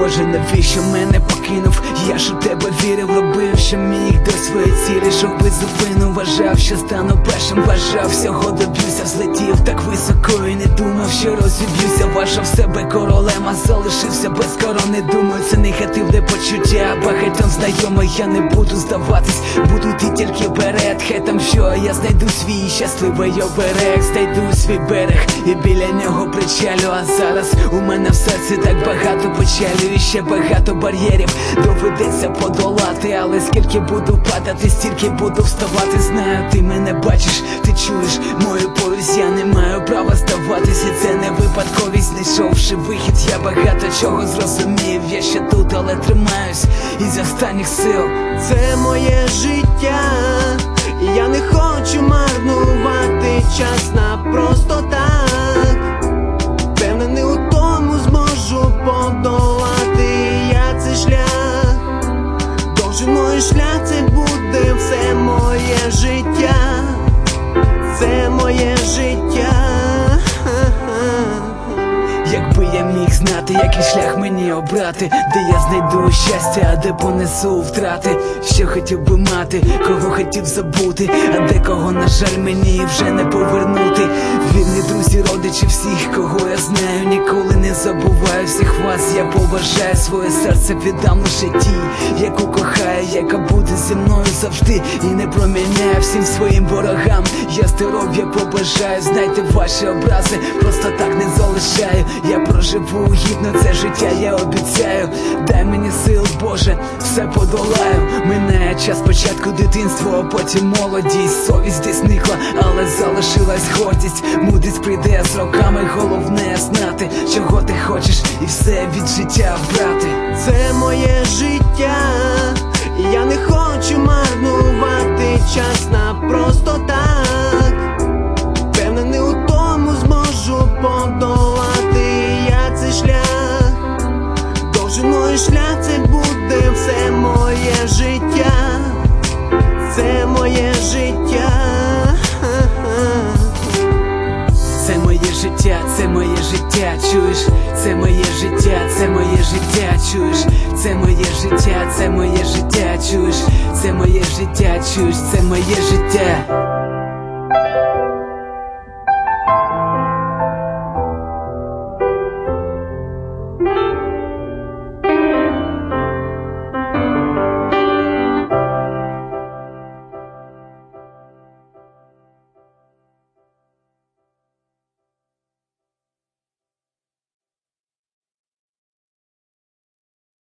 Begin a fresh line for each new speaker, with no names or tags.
Боже, навіщо мене покинув? Я ж у тебе вірив, робив, що міг до своєї цілі, щоб без зупину вважав, що стану першим, бажав, всього доб'юся, взлетів так високо і не думав, що розіб'юся. Вважав себе королем, а залишився без корони. Думаю, це негативне почуття, багатьом знайоме. Я не буду здаватись, буду йти тільки вперед. Хай там що, я знайду свій щасливий оберег, знайду свій берег і біля нього причалю. А зараз у мене в серці так багато печалю і ще багато бар'єрів доведеться подолати. Але скільки буду падати, стільки буду вставати. Знаю, ти мене бачиш, ти чуєш мою поруч, я не маю права здаватись. І це не випадковість, знайшовши вихід, я багато чого зрозумів. Я ще тут, але тримаюсь із останніх сил.
Це моє життя, і я не хочу марнувати час на просто так. Впевнений у тому, зможу подолати я цей шлях. Довжиною шлях це буде все моє життя. Це моє життя.
Якби я міг знати, який шлях мені обрати, де я знайду щастя, а де понесу втрати. Що хотів би мати, кого хотів забути, а декого, на жаль, мені вже не повернути. Вірні друзі, родичі, всіх, кого я знаю, ніколи не забуваю всіх вас. Я поважаю, своє серце віддам лише тій, яку кохаю, яка буде зі мною завжди і не проміняє всім своїм ворогам. Я здоров'я побажаю, знайте ваші образи, просто так не залишаю. Я проживу гідно це життя, я обіцяю. Дай мені сил, Боже, все подолаю. Минає час, спочатку дитинство, а потім молодість. Совість десь зникла, але залишилась гордість. Мудрість прийде з роками, головне знати, чого ти хочеш, і все від життя брати.
Це моє життя, і я не хочу марнувати час на просто так. Впевнений у тому, зможу подолати я цей шлях. Довжиною шлях це буде все моє життя. Це моє життя.
Це моє життя, це моє життя, чуєш? Це моє життя, це моє життя, чуєш? Це моє життя, це моє життя, чуєш? Це моє життя, чуєш? Це моє життя.